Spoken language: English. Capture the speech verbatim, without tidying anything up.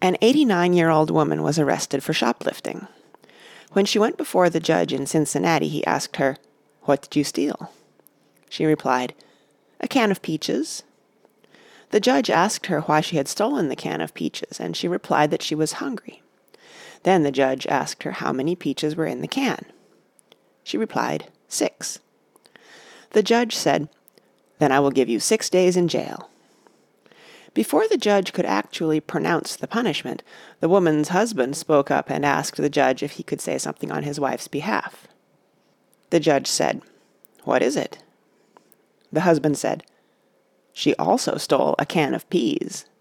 An eighty-nine-year-old woman was arrested for shoplifting. When she went before the judge in Cincinnati, he asked her, "What did you steal?" She replied, "A can of peaches." The judge asked her why she had stolen the can of peaches, and she replied that she was hungry. Then the judge asked her how many peaches were in the can. She replied, "Six." The judge said, "Then I will give you six days in jail." Before the judge could actually pronounce the punishment, the woman's husband spoke up and asked the judge if he could say something on his wife's behalf. The judge said, "What is it?" The husband said, "She also stole a can of peas."